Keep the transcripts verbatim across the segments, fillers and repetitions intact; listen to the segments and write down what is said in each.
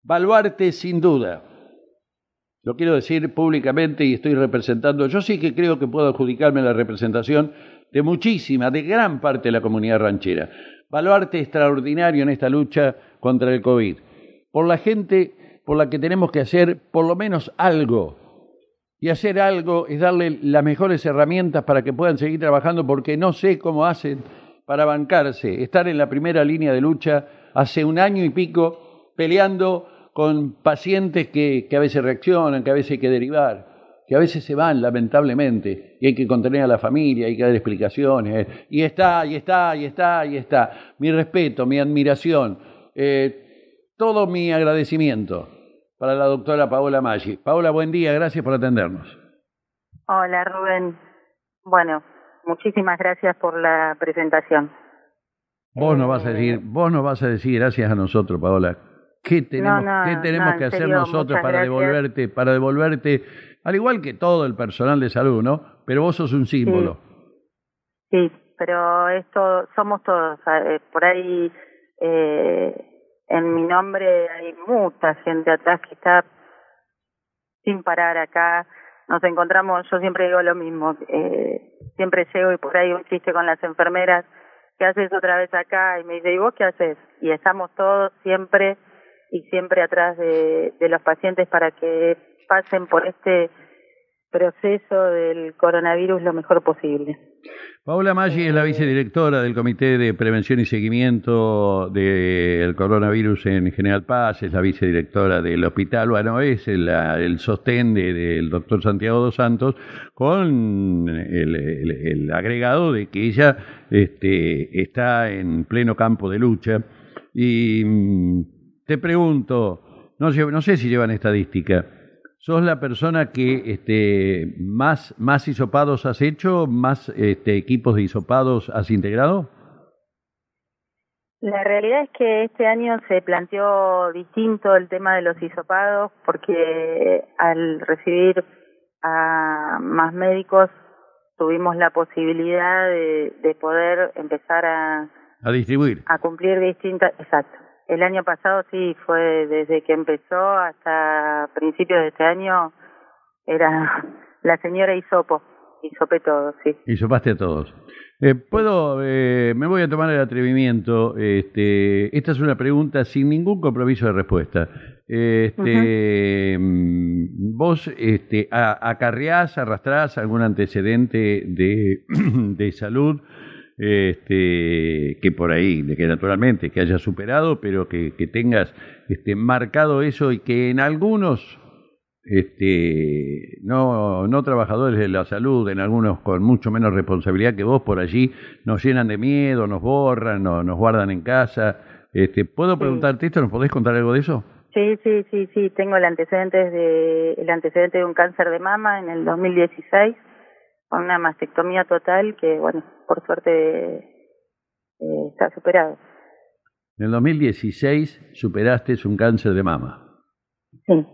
Baluarte, sin duda. Lo quiero decir públicamente y estoy representando. Yo sí que creo que puedo adjudicarme la representación de muchísima, de gran parte de la comunidad ranchera. Baluarte extraordinario en esta lucha contra el COVID. Por la gente por la que tenemos que hacer por lo menos algo. Y hacer algo es darle las mejores herramientas para que puedan seguir trabajando, porque no sé cómo hacen para bancarse, estar en la primera línea de lucha hace un año y pico peleando con pacientes que, que a veces reaccionan, que a veces hay que derivar, que a veces se van lamentablemente y hay que contener a la familia, hay que dar explicaciones, y está, y está, y está, y está. Mi respeto, mi admiración, eh, todo mi agradecimiento para la doctora Paola Maggi. Paola, buen día, gracias por atendernos. Hola, Rubén. Bueno, muchísimas gracias por la presentación. Vos nos vas a decir, vos nos vas a decir, gracias a nosotros, Paola. ¿Qué tenemos, no, no, ¿qué tenemos no, que hacer serio, nosotros para gracias. devolverte, para devolverte, al igual que todo el personal de salud, ¿no? Pero vos sos un símbolo. Sí, sí, pero esto somos todos. Eh, por ahí, eh, en mi nombre hay mucha gente atrás que está sin parar acá. Nos encontramos, yo siempre digo lo mismo, eh, siempre llego y por ahí un chiste con las enfermeras, ¿qué haces otra vez acá? Y me dice, ¿y vos qué haces? Y estamos todos siempre y siempre atrás de, de los pacientes para que pasen por este proceso del coronavirus lo mejor posible. Paola Maggi es la vicedirectora del Comité de Prevención y Seguimiento del Coronavirus en General Paz, es la vicedirectora del hospital, bueno, es el, el sostén de, del doctor Santiago dos Santos, con el, el, el agregado de que ella este, está en pleno campo de lucha. Y te pregunto, no, no sé si llevan estadística, ¿sos la persona que este, más, más hisopados has hecho, más este, equipos de hisopados has integrado? La realidad es que este año se planteó distinto el tema de los hisopados, porque al recibir a más médicos tuvimos la posibilidad de, de poder empezar a, a distribuir, a cumplir distintas, exacto. El año pasado sí, fue desde que empezó hasta principios de este año, era la señora Hisopo, hisopé todo, sí. Hisopaste a todos. Eh, Puedo, eh, me voy a tomar el atrevimiento, este, esta es una pregunta sin ningún compromiso de respuesta. Este, uh-huh. ¿Vos este, a, acarreás, arrastrás algún antecedente de, de salud? Este, que por ahí, de que naturalmente que hayas superado, pero que, que tengas este, marcado eso y que en algunos este, no, no trabajadores de la salud, en algunos con mucho menos responsabilidad que vos por allí, nos llenan de miedo, nos borran, no, nos guardan en casa. Este, ¿Puedo preguntarte esto? ¿Nos podés contar algo de eso? Sí, sí, sí, sí. Tengo el antecedente de, el antecedente de un cáncer de mama en el dos mil dieciséis. Con una mastectomía total que, bueno, por suerte eh, está superado. En el dos mil dieciséis superaste un cáncer de mama. Sí.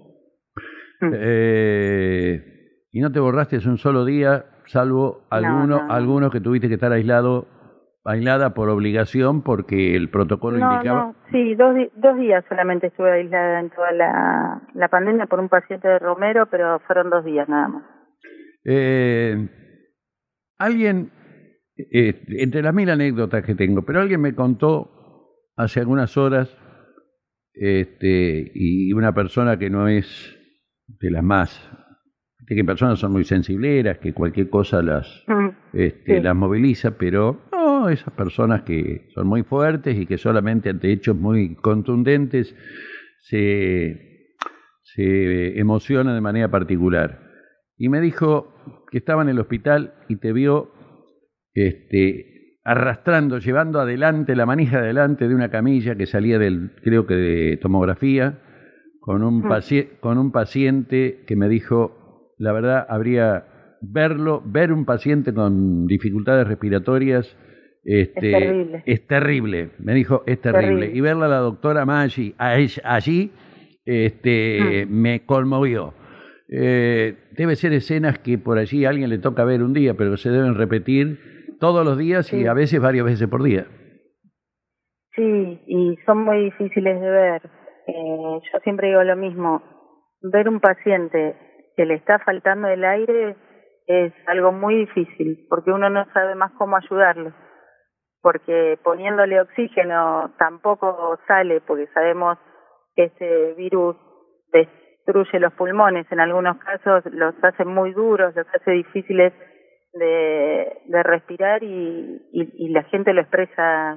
Eh, ¿Y no te borraste un solo día, salvo alguno, no, no, no. algunos que tuviste que estar aislado, aislada por obligación porque el protocolo no, indicaba? No, sí, dos, dos días solamente estuve aislada en toda la, la pandemia por un paciente de Romero, pero fueron dos días nada más. Eh, alguien, eh, entre las mil anécdotas que tengo, pero alguien me contó hace algunas horas, este, y una persona que no es de las más, de que personas son muy sensibleras, que cualquier cosa las, mm, este, sí. las moviliza, pero no, esas personas que son muy fuertes y que solamente ante hechos muy contundentes se, se emocionan de manera particular. Y me dijo que estaba en el hospital y te vio este, arrastrando, llevando adelante, la manija adelante de una camilla que salía del, creo que de tomografía, con un, paci- con un paciente que me dijo, la verdad, habría verlo, ver un paciente con dificultades respiratorias, este, es terrible. Es terrible, me dijo, es terrible. terrible. Y verla a la doctora Maggi a ella, allí, este, mm. me conmovió. Eh, debe ser escenas que por allí a alguien le toca ver un día, pero se deben repetir todos los días sí. y a veces varias veces por día. Sí, y son muy difíciles de ver. Eh, yo siempre digo lo mismo, ver un paciente que le está faltando el aire es algo muy difícil, porque uno no sabe más cómo ayudarlo, porque poniéndole oxígeno tampoco sale, porque sabemos que ese virus destruye los pulmones, en algunos casos los hace muy duros, los hace difíciles de, de respirar y, y, y la gente lo expresa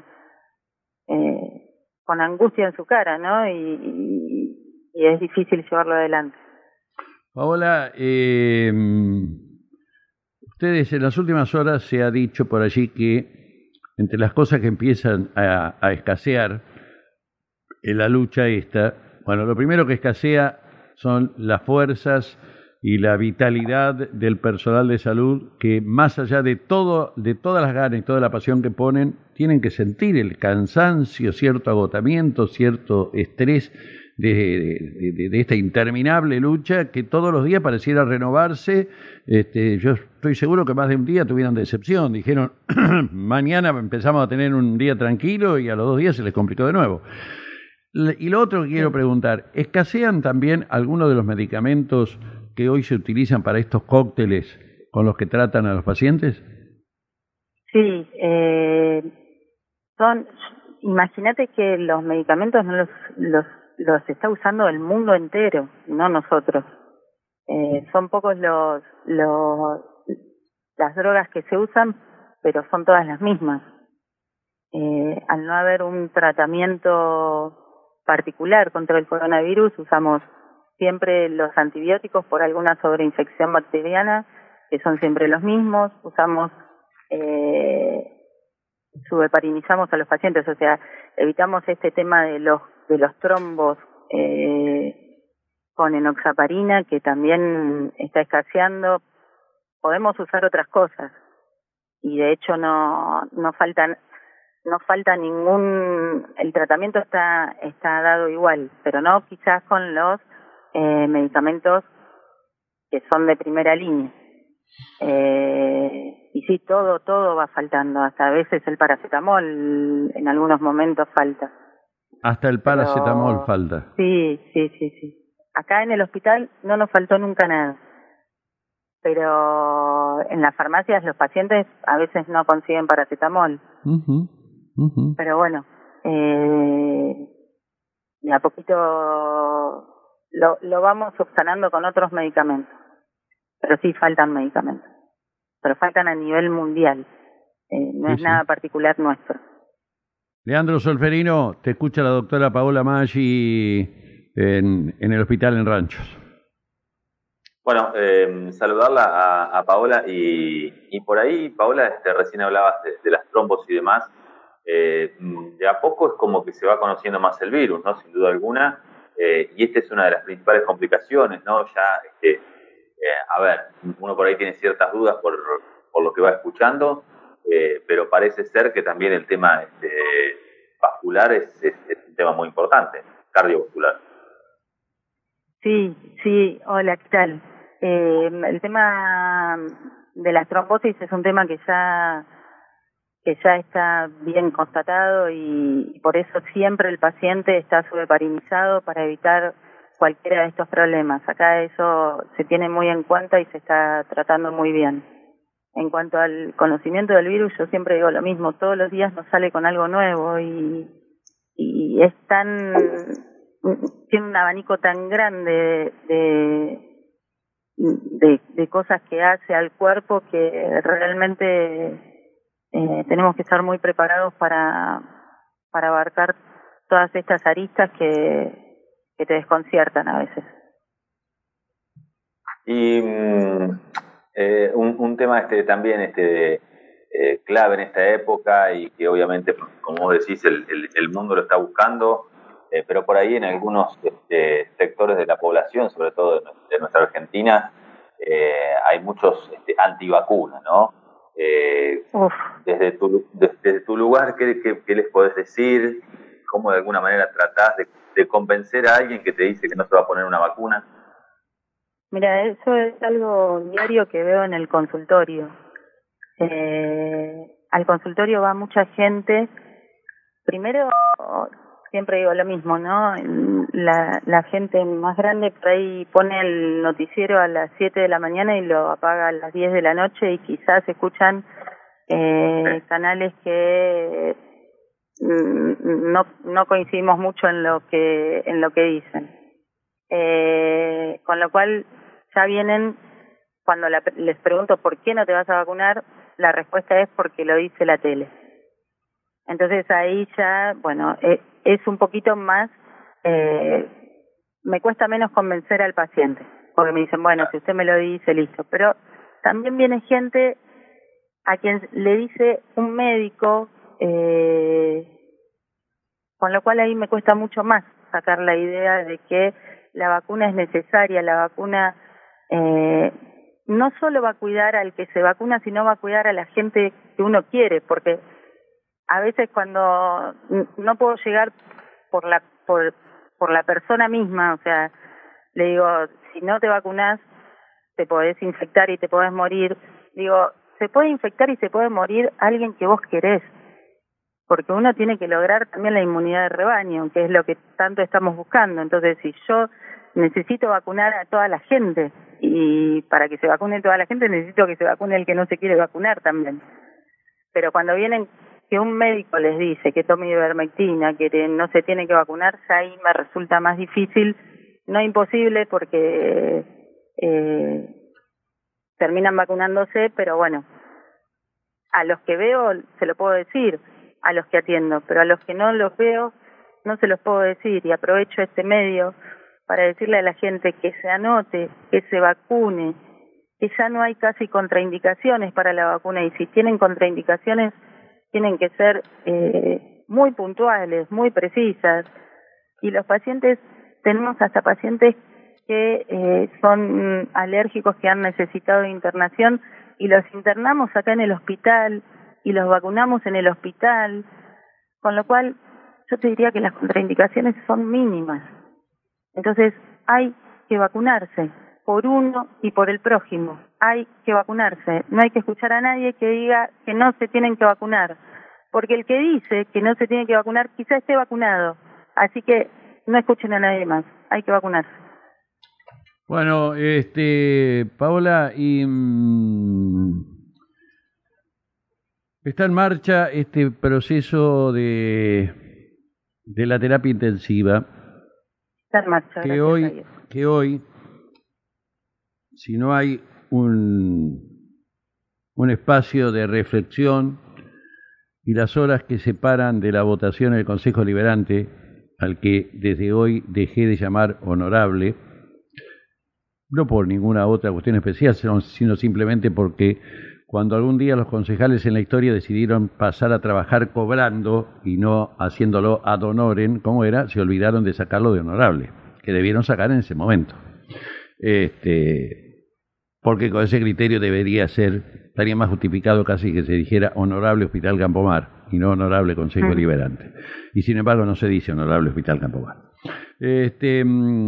eh, con angustia en su cara, ¿no? Y, y, y es difícil llevarlo adelante. Paola, eh, ustedes en las últimas horas se ha dicho por allí que entre las cosas que empiezan a, a escasear en la lucha esta, bueno, lo primero que escasea son las fuerzas y la vitalidad del personal de salud que más allá de todo, de todas las ganas y toda la pasión que ponen, tienen que sentir el cansancio, cierto agotamiento, cierto estrés de, de, de, de esta interminable lucha que todos los días pareciera renovarse. Este, yo estoy seguro que más de un día tuvieron decepción, dijeron mañana empezamos a tener un día tranquilo y a los dos días se les complicó de nuevo. Y lo otro que quiero preguntar, ¿escasean también algunos de los medicamentos que hoy se utilizan para estos cócteles con los que tratan a los pacientes? Sí, eh, son, imagínate que los medicamentos no los, los, los está usando el mundo entero, no nosotros. Eh, son pocos los, los, las drogas que se usan, pero son todas las mismas. Eh, al no haber un tratamiento particular contra el coronavirus, usamos siempre los antibióticos por alguna sobreinfección bacteriana, que son siempre los mismos, usamos, eh, subheparinizamos a los pacientes, o sea, evitamos este tema de los de los trombos eh, con enoxaparina, que también está escaseando. Podemos usar otras cosas, y de hecho no, no faltan no falta ningún, el tratamiento está está dado igual, pero no quizás con los eh, medicamentos que son de primera línea. Eh, y sí, todo, todo va faltando, hasta a veces el paracetamol en algunos momentos falta. Hasta el paracetamol pero, falta. Sí, sí, sí, sí. Acá en el hospital no nos faltó nunca nada, pero en las farmacias los pacientes a veces no consiguen paracetamol. Uh-huh, uh-huh. Pero bueno, eh, de a poquito lo, lo vamos subsanando con otros medicamentos, pero sí faltan medicamentos, pero faltan a nivel mundial, eh, no sí, es sí. nada particular nuestro. Leandro Solferino, te escucha la doctora Paola Maggi en, en el hospital en Ranchos. Bueno, eh, saludarla a, a Paola y, y por ahí, Paola, este, recién hablabas de, de las trombos y demás. Eh, de a poco es como que se va conociendo más el virus, ¿no? Sin duda alguna. Eh, y esta es una de las principales complicaciones, ¿no? Ya, este, eh, a ver, uno por ahí tiene ciertas dudas por, por lo que va escuchando, eh, pero parece ser que también el tema este, vascular es, es, es un tema muy importante, cardiovascular. Sí, sí, hola, ¿qué tal? Eh, el tema de la trombosis es un tema que ya que ya está bien constatado y por eso siempre el paciente está subheparinizado para evitar cualquiera de estos problemas. Acá eso se tiene muy en cuenta y se está tratando muy bien. En cuanto al conocimiento del virus, yo siempre digo lo mismo, todos los días nos sale con algo nuevo y, y es tan, tiene un abanico tan grande de, de, de cosas que hace al cuerpo que realmente Eh, tenemos que estar muy preparados para para abarcar todas estas aristas que, que te desconciertan a veces. Y eh, un, un tema este también este eh, clave en esta época y que obviamente, como vos decís, el, el, el mundo lo está buscando, eh, pero por ahí en algunos este, sectores de la población, sobre todo de, de nuestra Argentina, eh, hay muchos este, antivacunas, ¿no? Eh, desde tu desde, desde tu lugar, ¿qué, qué, qué les podés decir? ¿Cómo de alguna manera tratás de, de convencer a alguien que te dice que no se va a poner una vacuna? Mira, eso es algo diario que veo en el consultorio. Eh, al consultorio va mucha gente. Primero, siempre digo lo mismo, ¿no? La, la gente más grande por ahí pone el noticiero a las siete de la mañana y lo apaga a las diez de la noche y quizás escuchan eh, canales que no no coincidimos mucho en lo que en lo que dicen. Eh, con lo cual ya vienen, cuando la, les pregunto por qué no te vas a vacunar, la respuesta es porque lo dice la tele. Entonces ahí ya, bueno, eh, es un poquito más, eh, me cuesta menos convencer al paciente, porque me dicen, bueno, si usted me lo dice, listo. Pero también viene gente a quien le dice un médico, eh, con lo cual ahí me cuesta mucho más sacar la idea de que la vacuna es necesaria, la vacuna eh, no solo va a cuidar al que se vacuna, sino va a cuidar a la gente que uno quiere, porque a veces cuando no puedo llegar por la por por la persona misma, o sea, le digo, si no te vacunás, te podés infectar y te podés morir. Digo, se puede infectar y se puede morir alguien que vos querés, porque uno tiene que lograr también la inmunidad de rebaño, que es lo que tanto estamos buscando. Entonces, si yo necesito vacunar a toda la gente, y para que se vacune toda la gente necesito que se vacune el que no se quiere vacunar también. Pero cuando vienen que un médico les dice que tome ivermectina, que no se tiene que vacunar, ya ahí me resulta más difícil, no imposible, porque eh, terminan vacunándose, pero bueno, a los que veo se lo puedo decir, a los que atiendo, pero a los que no los veo no se los puedo decir, y aprovecho este medio para decirle a la gente que se anote, que se vacune, que ya no hay casi contraindicaciones para la vacuna, y si tienen contraindicaciones tienen que ser eh, muy puntuales, muy precisas, y los pacientes, tenemos hasta pacientes que eh, son alérgicos, que han necesitado de internación, y los internamos acá en el hospital y los vacunamos en el hospital, con lo cual yo te diría que las contraindicaciones son mínimas. Entonces hay que vacunarse por uno y por el prójimo, hay que vacunarse, no hay que escuchar a nadie que diga que no se tienen que vacunar, porque el que dice que no se tiene que vacunar quizá esté vacunado, así que no escuchen a nadie más, hay que vacunarse. Bueno, este, Paola, y mmm, está en marcha este proceso de, de la terapia intensiva, está en marcha, que hoy, que hoy, si no hay un, un espacio de reflexión y las horas que separan de la votación del Consejo Deliberante, al que desde hoy dejé de llamar honorable, no por ninguna otra cuestión especial, sino simplemente porque cuando algún día los concejales en la historia decidieron pasar a trabajar cobrando y no haciéndolo ad honorem, como era, se olvidaron de sacarlo de honorable, que debieron sacar en ese momento. Este, porque con ese criterio debería ser, estaría más justificado casi que se dijera honorable Hospital Campomar y no honorable Consejo Deliberante. Y sin embargo no se dice honorable Hospital Campomar. Este,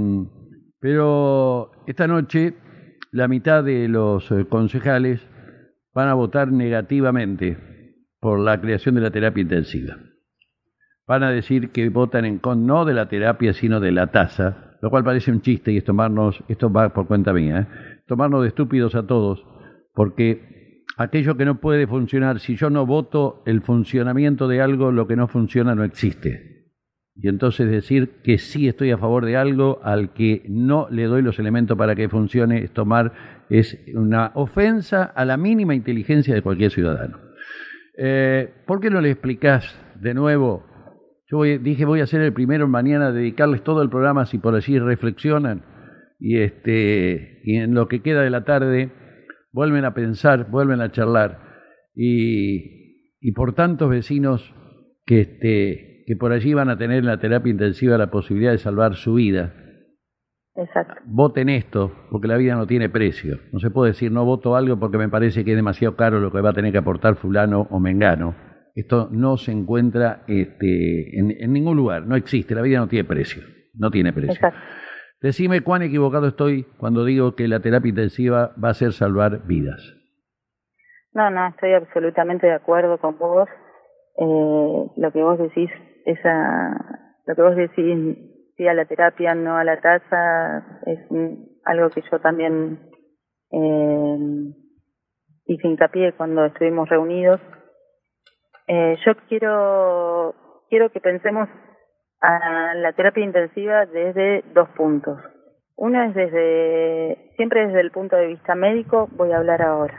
pero esta noche la mitad de los concejales van a votar negativamente por la creación de la terapia intensiva. Van a decir que votan en contra no de la terapia, sino de la tasa, lo cual parece un chiste, y es tomarnos, esto va por cuenta mía, ¿eh? tomarnos de estúpidos a todos, porque aquello que no puede funcionar, si yo no voto el funcionamiento de algo, lo que no funciona no existe. Y entonces decir que sí estoy a favor de algo al que no le doy los elementos para que funcione es tomar, es una ofensa a la mínima inteligencia de cualquier ciudadano. Eh, ¿Por qué no le explicás de nuevo? Yo voy, dije voy a ser el primero mañana a dedicarles todo el programa, si por allí reflexionan y, este, y en lo que queda de la tarde vuelven a pensar, vuelven a charlar, y, y por tantos vecinos que, este, que por allí van a tener en la terapia intensiva la posibilidad de salvar su vida. Exacto. Voten esto, porque la vida no tiene precio. No se puede decir no voto algo porque me parece que es demasiado caro lo que va a tener que aportar fulano o mengano. Esto no se encuentra este, en, en ningún lugar, no existe, la vida no tiene precio, no tiene precio. Exacto. Decime cuán equivocado estoy cuando digo que la terapia intensiva va a ser salvar vidas. No, no, estoy absolutamente de acuerdo con vos. Eh, lo que vos decís, esa lo que vos decís, sí a la terapia, no a la tasa, es un, algo que yo también eh, hice hincapié cuando estuvimos reunidos. Eh, yo quiero quiero que pensemos a la terapia intensiva desde dos puntos. Uno es desde, siempre desde el punto de vista médico, voy a hablar ahora.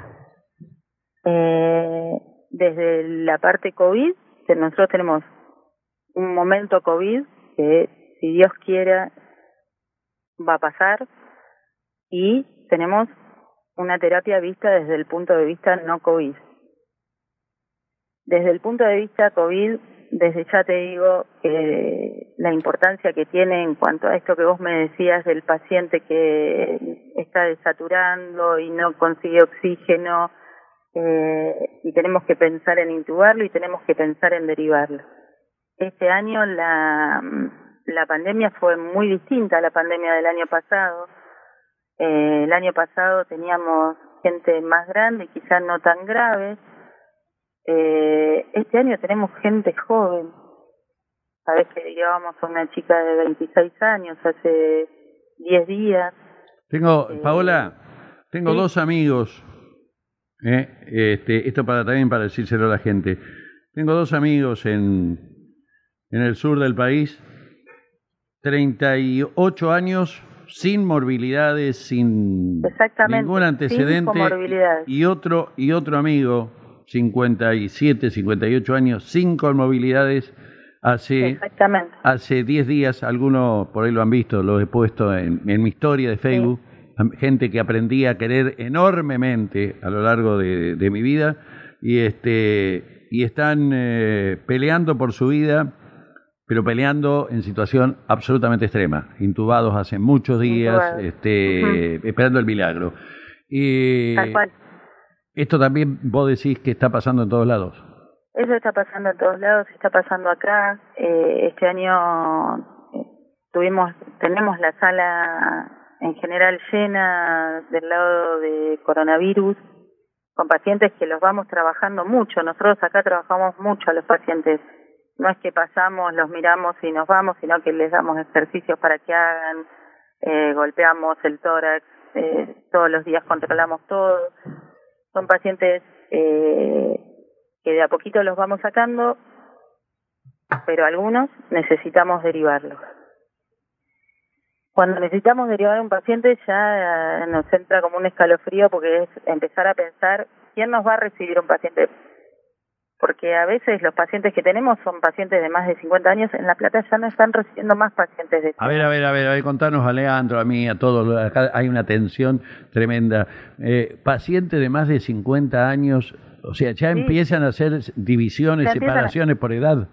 Eh, desde la parte COVID, que nosotros tenemos un momento COVID que, si Dios quiera, va a pasar, y tenemos una terapia vista desde el punto de vista no COVID. Desde el punto de vista COVID, desde ya te digo que la importancia que tiene en cuanto a esto que vos me decías del paciente que está desaturando y no consigue oxígeno, eh, y tenemos que pensar en intubarlo y tenemos que pensar en derivarlo. Este año la, la pandemia fue muy distinta a la pandemia del año pasado. Eh, el año pasado teníamos gente más grande, quizás no tan grave. Eh, este año tenemos gente joven. Sabés que llevábamos a una chica de veintiséis años hace diez días. Tengo, eh, Paola, tengo ¿sí? dos amigos, eh, este, esto para también para decírselo a la gente. Tengo dos amigos en, en el sur del país, treinta y ocho años, sin morbilidades, sin ningún antecedente, sin comorbilidades. y, y otro y otro amigo, cincuenta y siete, cincuenta y ocho años, sin comorbilidades, hace hace diez días, algunos por ahí lo han visto, lo he puesto en, en mi historia de Facebook, sí. Gente que aprendí a querer enormemente a lo largo de, de mi vida, y este y están eh, peleando por su vida, pero peleando en situación absolutamente extrema, intubados hace muchos días, Intubados. este uh-huh. esperando el milagro. Y tal cual. Esto también vos decís que está pasando en todos lados. Eso está pasando en todos lados, está pasando acá. Eh, este año eh, tuvimos, tenemos la sala en general llena del lado de coronavirus, con pacientes que los vamos trabajando mucho. Nosotros acá trabajamos mucho a los pacientes. No es que pasamos, los miramos y nos vamos, sino que les damos ejercicios para que hagan, eh, golpeamos el tórax, eh, todos los días controlamos todo. Son pacientes eh, que de a poquito los vamos sacando, pero algunos necesitamos derivarlos. Cuando necesitamos derivar a un paciente ya eh, nos entra como un escalofrío, porque es empezar a pensar quién nos va a recibir un paciente. Porque a veces los pacientes que tenemos son pacientes de más de cincuenta años. En La Plata ya no están recibiendo más pacientes de... A ver, a ver, a ver, a ver, contanos a Leandro, a mí, a todos. Acá hay una tensión tremenda. Eh, pacientes de más de cincuenta años, o sea, ya sí. empiezan a hacer divisiones, separaciones a... por edad.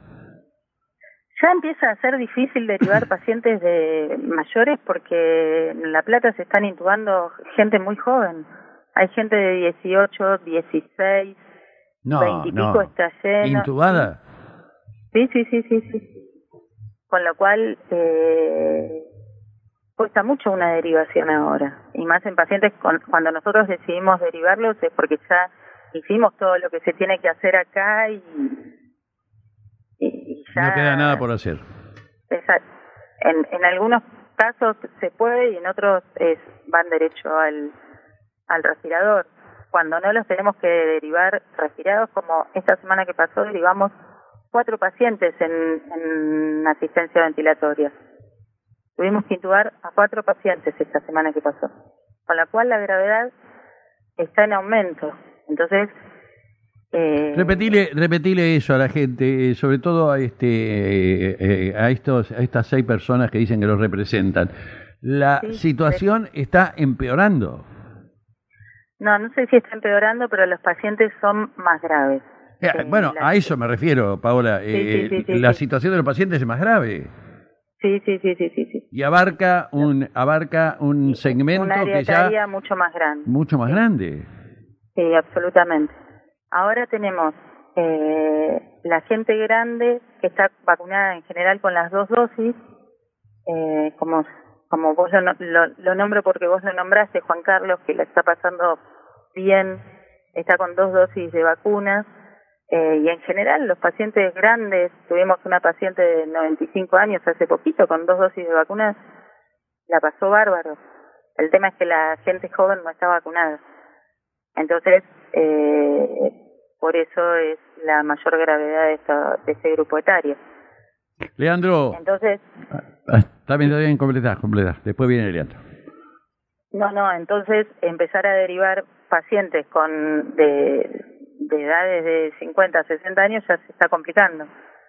Ya empieza a ser difícil derivar pacientes de mayores, porque en La Plata se están intubando gente muy joven. Hay gente de dieciocho, dieciséis... No, veintipico no. Está lleno. ¿Intubada? Sí, sí, sí, sí, sí. Con lo cual, eh, cuesta mucho una derivación ahora. Y más en pacientes, con, cuando nosotros decidimos derivarlos es porque ya hicimos todo lo que se tiene que hacer acá y, y, y ya... No queda nada por hacer. Exacto. En, en algunos casos se puede y en otros es, van derecho al, al respirador. Cuando no los tenemos que derivar respirados, como esta semana que pasó, derivamos cuatro pacientes en, en asistencia ventilatoria. Tuvimos que intubar a cuatro pacientes esta semana que pasó, con la cual la gravedad está en aumento. Entonces, eh, repetile, repetile eso a la gente, sobre todo a este, eh, a estos, a estas seis personas que dicen que los representan. La sí, situación sí. está empeorando. No, no sé si está empeorando, pero los pacientes son más graves. Eh, bueno, la... a eso me refiero, Paola. Sí, eh, sí, sí, sí, la sí. situación de los pacientes es más grave. Sí, sí, sí, sí, sí, sí. Y abarca un abarca un segmento un área que ya área mucho más grande. Mucho más sí. grande. Sí, absolutamente. Ahora tenemos eh, la gente grande que está vacunada en general con las dos dosis, eh, como como vos lo, lo, lo nombro porque vos lo nombraste, Juan Carlos, que la está pasando bien, está con dos dosis de vacunas. Eh, y en general los pacientes grandes, tuvimos una paciente de noventa y cinco años hace poquito con dos dosis de vacunas, la pasó bárbaro. El tema es que la gente joven no está vacunada. Entonces, eh, por eso es la mayor gravedad de, esta, de este grupo etario. Leandro. Entonces, ah, está bien, está bien, completá, completá. Después viene Leandro. No, no, entonces empezar a derivar pacientes con de, de edades de cincuenta a sesenta años ya se está complicando.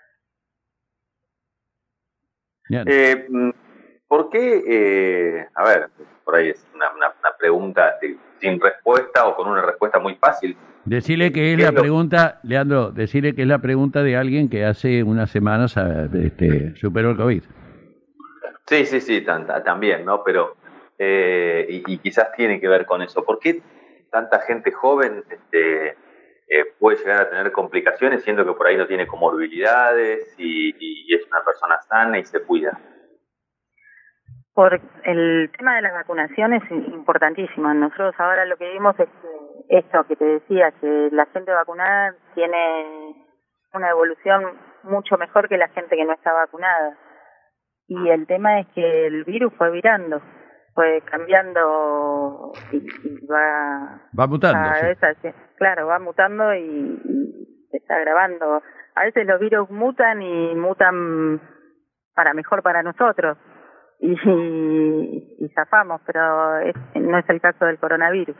Eh, ¿Por qué? Eh, a ver, por ahí es una, una, una pregunta de, sin respuesta o con una respuesta muy fácil. Decirle que es la pregunta, Leandro, decirle que es la pregunta de alguien que hace unas semanas este, superó el COVID. Sí, sí, sí, tanta, también, ¿no? Pero, eh, y, y quizás tiene que ver con eso. ¿Por qué tanta gente joven este, eh, puede llegar a tener complicaciones siendo que por ahí no tiene comorbilidades y, y es una persona sana y se cuida? Por el tema de las vacunaciones es importantísimo. Nosotros ahora lo que vimos es que esto que te decía, que la gente vacunada tiene una evolución mucho mejor que la gente que no está vacunada. Y el tema es que el virus fue virando, fue cambiando y, y va... Va mutando. Cada vez, Sí. claro, va mutando y, y se está agravando. A veces los virus mutan y mutan para mejor para nosotros. Y, y, y zafamos, pero es, no es el caso del coronavirus.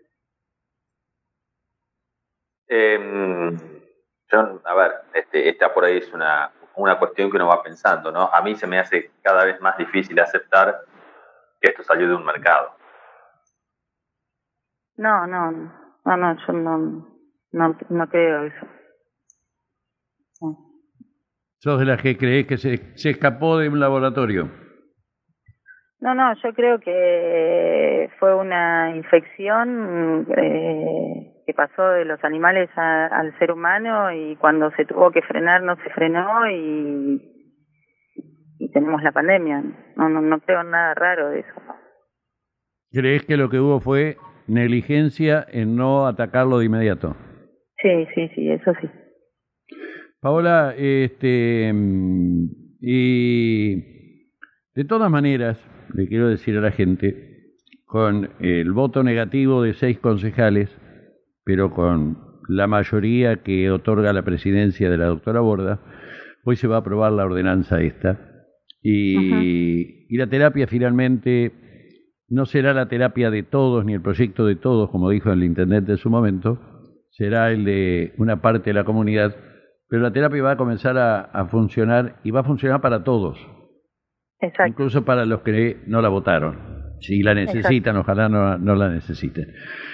Eh, yo, a ver, este, esta por ahí es una, una cuestión que uno va pensando, ¿no? A mí se me hace cada vez más difícil aceptar que esto salió de un mercado. No, no, no, no, yo no, no, no creo eso. No. ¿Sos de las que crees que se, se escapó de un laboratorio? No, no, yo creo que fue una infección eh, que pasó de los animales a, al ser humano y cuando se tuvo que frenar no se frenó y, y tenemos la pandemia. No, no, no creo nada raro de eso. ¿Crees que lo que hubo fue negligencia en no atacarlo de inmediato? Sí, sí, sí, eso sí. Paola, este, y de todas maneras, le quiero decir a la gente, con el voto negativo de seis concejales, pero con la mayoría que otorga la presidencia de la doctora Borda, hoy se va a aprobar la ordenanza esta, y, uh-huh. y la terapia finalmente no será la terapia de todos, ni el proyecto de todos, como dijo el intendente en su momento, será el de una parte de la comunidad, pero la terapia va a comenzar a, a funcionar y va a funcionar para todos. Exacto. Incluso para los que no la votaron. Si la necesitan, exacto, ojalá no, no la necesiten.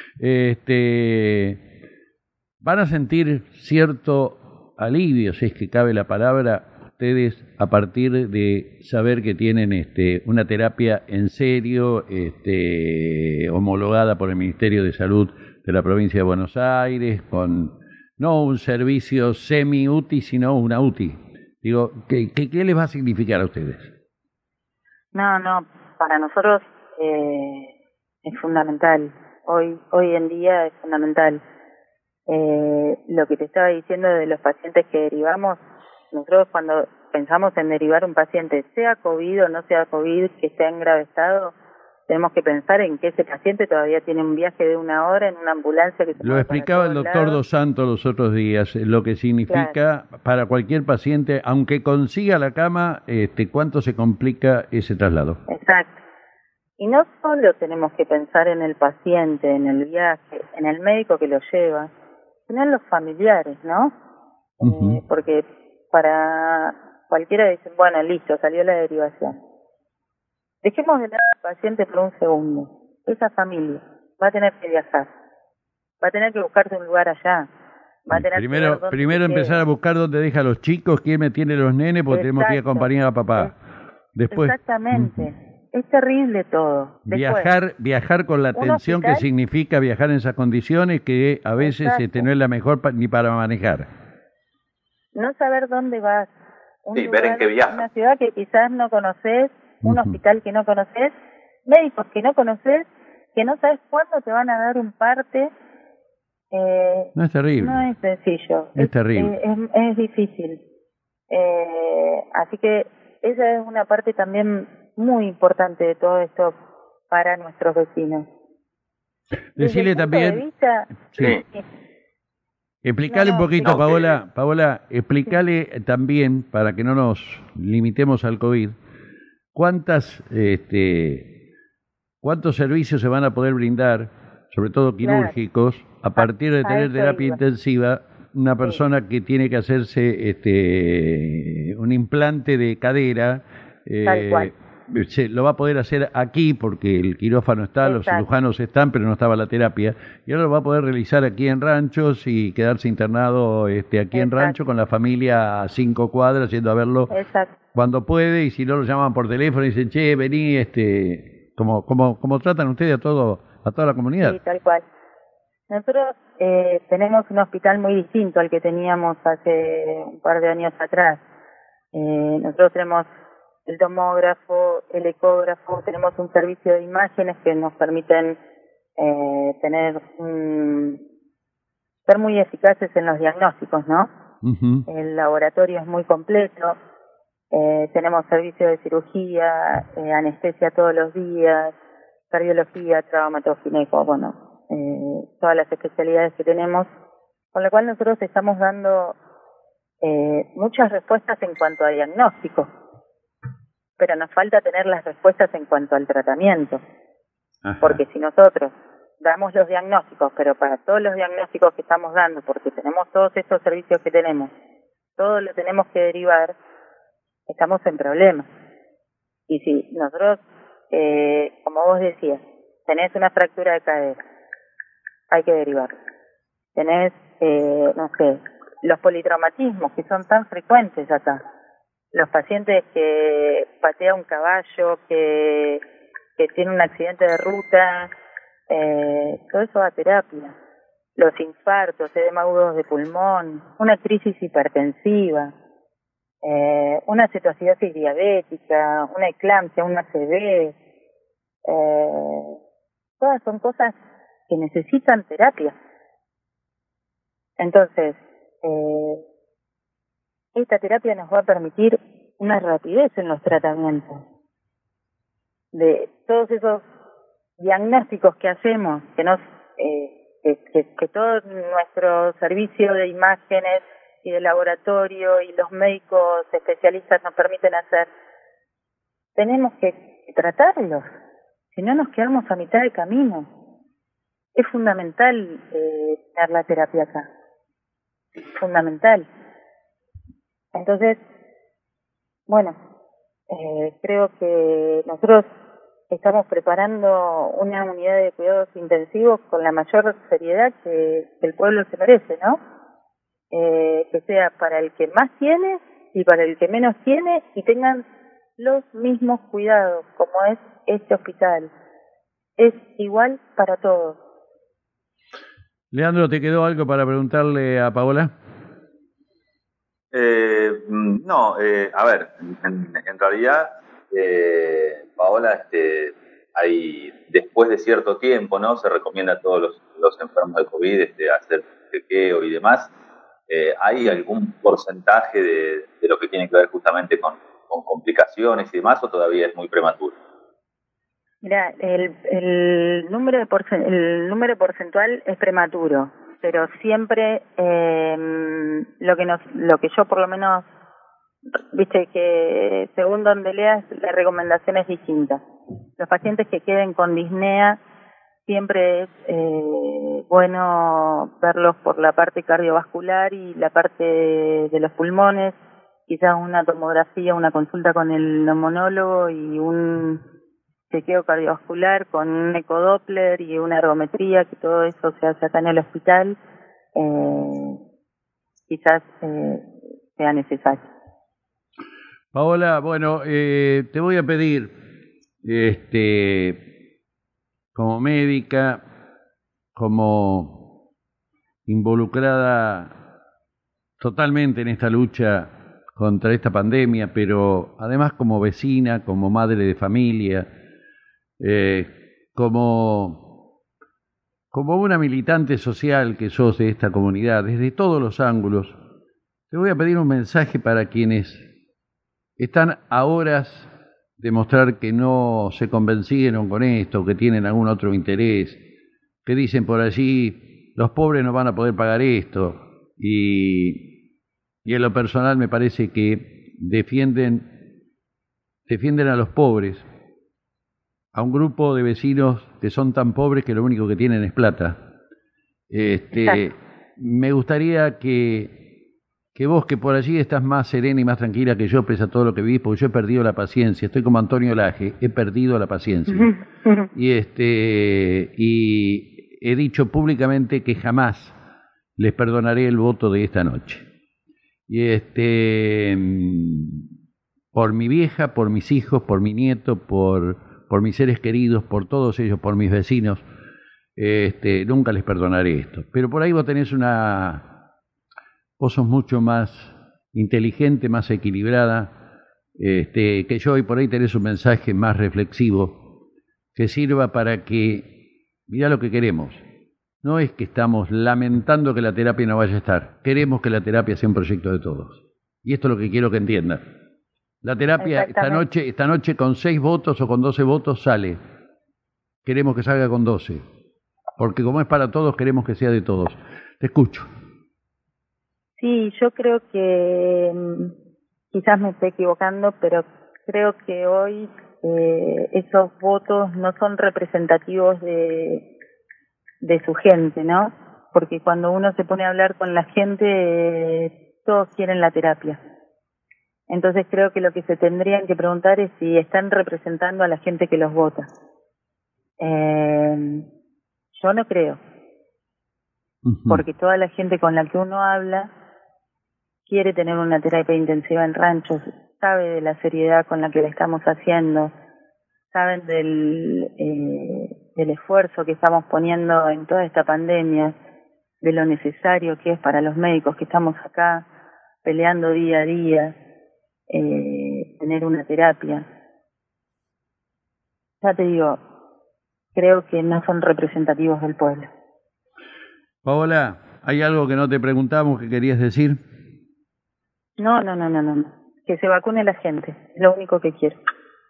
Este, van a sentir cierto alivio, si es que cabe la palabra, ustedes a partir de saber que tienen este, una terapia en serio, este, homologada por el Ministerio de Salud de la provincia de Buenos Aires, con no un servicio semi-U T I, sino una U T I. Digo, ¿qué, qué, qué les va a significar a ustedes? No, no, para nosotros eh, es fundamental. Hoy, hoy en día es fundamental. Eh, lo que te estaba diciendo de los pacientes que derivamos, nosotros cuando pensamos en derivar un paciente, sea COVID o no sea COVID, que esté en grave estado, tenemos que pensar en que ese paciente todavía tiene un viaje de una hora en una ambulancia que se Lo explicaba el doctor lados. Dos Santos los otros días, lo que significa claro. Para cualquier paciente, aunque consiga la cama, este, cuánto se complica ese traslado. Exacto. Y no solo tenemos que pensar en el paciente, en el viaje, en el médico que lo lleva, sino en los familiares, ¿no? Uh-huh. Eh, porque para cualquiera dicen, bueno, listo, salió la derivación. Dejemos de lado al paciente por un segundo. Esa familia va a tener que viajar, va a tener que buscarse un lugar allá. Va a tener primero que primero empezar a buscar dónde deja a los chicos, quién me tiene los nenes, porque Exacto. tenemos que ir a acompañar a papá. Después, Exactamente. Uh-huh. Es terrible todo. Después, viajar viajar con la tensión hospital, que significa viajar en esas condiciones que a veces este, no es la mejor pa, ni para manejar. No saber dónde vas. Un sí, lugar, ver en qué viajas. Una ciudad que quizás no conoces, un uh-huh. hospital que no conoces, médicos que no conoces, que no sabes cuándo te van a dar un parte, Eh, no es terrible. No es sencillo. Es, es terrible. Es, es, es difícil. Eh, así que esa es una parte también muy importante de todo esto para nuestros vecinos. Decirle también... De vista, sí. Sí. Explicarle no, no, un poquito, no, Paola, que... Paola, explicarle sí. también, para que no nos limitemos al COVID, cuántas, este, cuántos servicios se van a poder brindar, sobre todo quirúrgicos, claro. a partir de a, tener a terapia iba. intensiva, una persona sí. que tiene que hacerse este, un implante de cadera, Tal cual. Eh, se lo va a poder hacer aquí porque el quirófano está, Exacto. los cirujanos están, pero no estaba la terapia, y ahora lo va a poder realizar aquí en Ranchos y quedarse internado este, aquí Exacto. en Rancho con la familia a cinco cuadras, yendo a verlo Exacto. cuando puede, y si no lo llaman por teléfono y dicen, che, vení, este, como, como, como tratan ustedes a todo, a toda la comunidad. Sí, tal cual. Nosotros eh, tenemos un hospital muy distinto al que teníamos hace un par de años atrás. Eh, nosotros tenemos el tomógrafo, el ecógrafo, tenemos un servicio de imágenes que nos permiten eh, tener un, ser muy eficaces en los diagnósticos, ¿no? Uh-huh. El laboratorio es muy completo, eh, tenemos servicio de cirugía, eh, anestesia todos los días, cardiología, traumatología, bueno, eh, todas las especialidades que tenemos, con lo cual nosotros estamos dando eh, muchas respuestas en cuanto a diagnóstico. Pero nos falta tener las respuestas en cuanto al tratamiento. Ajá. Porque si nosotros damos los diagnósticos, pero para todos los diagnósticos que estamos dando, porque tenemos todos estos servicios que tenemos, todo lo tenemos que derivar, estamos en problemas. Y si nosotros, eh, como vos decías, tenés una fractura de cadera, hay que derivar. Tenés, eh, no sé, los politraumatismos que son tan frecuentes acá. Los pacientes que patea un caballo, que, que tiene un accidente de ruta, eh, todo eso va a terapia. Los infartos, edema agudos de pulmón, una crisis hipertensiva, eh, una cetoacidosis diabética, una eclampsia, una A C V, eh, todas son cosas que necesitan terapia. Entonces, eh, esta terapia nos va a permitir una rapidez en los tratamientos. De todos esos diagnósticos que hacemos, que nos, eh, que, que, que todo nuestro servicio de imágenes y de laboratorio y los médicos especialistas nos permiten hacer, tenemos que tratarlos, si no nos quedamos a mitad de camino. Es fundamental eh, tener la terapia acá, fundamental. Entonces, bueno, eh, creo que nosotros estamos preparando una unidad de cuidados intensivos con la mayor seriedad que, que el pueblo se merece, ¿no? Eh, que sea para el que más tiene y para el que menos tiene y tengan los mismos cuidados, como es este hospital. Es igual para todos. Leandro, ¿te quedó algo para preguntarle a Paola? Eh, no, eh, a ver, en, en realidad, eh, Paola, este, hay, después de cierto tiempo, ¿no? Se recomienda a todos los, los enfermos de COVID este, hacer chequeo y demás. Eh, ¿Hay algún porcentaje de, de lo que tiene que ver justamente con, con complicaciones y demás, o todavía es muy prematuro? Mira, el, el número de porcent- el número porcentual es prematuro, pero siempre eh, lo que nos, lo que yo por lo menos, viste que según donde leas la recomendación es distinta. Los pacientes que queden con disnea siempre es eh, bueno verlos por la parte cardiovascular y la parte de los pulmones, quizás una tomografía, una consulta con el neumonólogo y un chequeo cardiovascular con un ecodoppler y una ergometría, que todo eso se hace acá en el hospital, eh, quizás eh, sea necesario. Paola, bueno, eh, te voy a pedir, este, como médica, como involucrada totalmente en esta lucha contra esta pandemia, pero además como vecina, como madre de familia, Eh, como como una militante social que sos de esta comunidad, desde todos los ángulos, te voy a pedir un mensaje para quienes están a horas de mostrar que no se convencieron con esto, que tienen algún otro interés, que dicen por allí, los pobres no van a poder pagar esto, y, y en lo personal me parece que defienden, defienden a los pobres, a un grupo de vecinos que son tan pobres que lo único que tienen es plata. Este, me gustaría que, que vos, que por allí estás más serena y más tranquila que yo, pese a todo lo que vivís, porque yo he perdido la paciencia, estoy como Antonio Laje, he perdido la paciencia. y este y he dicho públicamente que jamás les perdonaré el voto de esta noche. Y este por mi vieja, por mis hijos, por mi nieto, por por mis seres queridos, por todos ellos, por mis vecinos, este, nunca les perdonaré esto. Pero por ahí vos tenés una... Vos sos mucho más inteligente, más equilibrada este, que yo, y por ahí tenés un mensaje más reflexivo que sirva para que... Mirá lo que queremos. No es que estamos lamentando que la terapia no vaya a estar. Queremos que la terapia sea un proyecto de todos. Y esto es lo que quiero que entiendan. La terapia esta noche, esta noche con seis votos o con doce votos sale. Queremos que salga con doce. Porque como es para todos, queremos que sea de todos. Te escucho. Sí, yo creo que quizás me estoy equivocando, pero creo que hoy eh, esos votos no son representativos de, de su gente, ¿no? Porque cuando uno se pone a hablar con la gente, eh, todos quieren la terapia. Entonces creo que lo que se tendrían que preguntar es si están representando a la gente que los vota. Eh, yo no creo. Uh-huh. Porque toda la gente con la que uno habla quiere tener una terapia intensiva en ranchos, sabe de la seriedad con la que la estamos haciendo, saben del, eh, del esfuerzo que estamos poniendo en toda esta pandemia, de lo necesario que es para los médicos que estamos acá peleando día a día. Eh, tener una terapia. Ya te digo, creo que no son representativos del pueblo. Paola, ¿hay algo que no te preguntamos que querías decir? No, no, no, no, no. Que se vacune la gente, es lo único que quiero.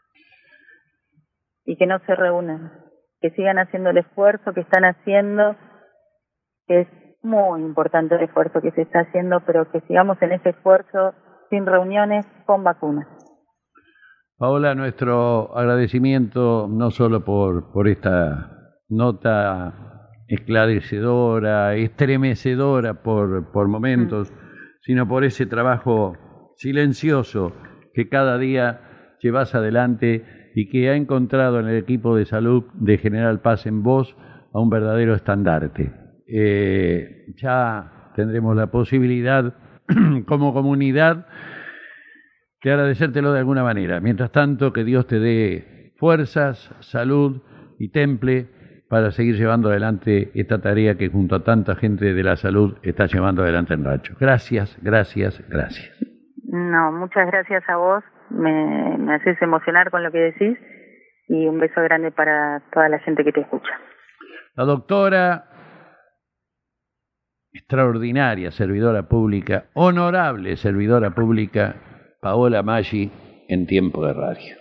Y que no se reúnan, que sigan haciendo el esfuerzo que están haciendo, que es muy importante el esfuerzo que se está haciendo, pero que sigamos en ese esfuerzo sin reuniones, con vacunas. Paola, nuestro agradecimiento no solo por, por esta nota esclarecedora, estremecedora por, por momentos, mm. sino por ese trabajo silencioso que cada día llevas adelante y que ha encontrado en el equipo de salud de General Paz en vos a un verdadero estandarte. Eh, ya tendremos la posibilidad como comunidad de agradecértelo de alguna manera. Mientras tanto, que Dios te dé fuerzas, salud y temple para seguir llevando adelante esta tarea que junto a tanta gente de la salud está llevando adelante en Rancho. Gracias, gracias, gracias. No, muchas gracias a vos. Me, me haces emocionar con lo que decís y un beso grande para toda la gente que te escucha. La doctora, extraordinaria servidora pública, honorable servidora pública, Paola Maggi, en Tiempo de Radio.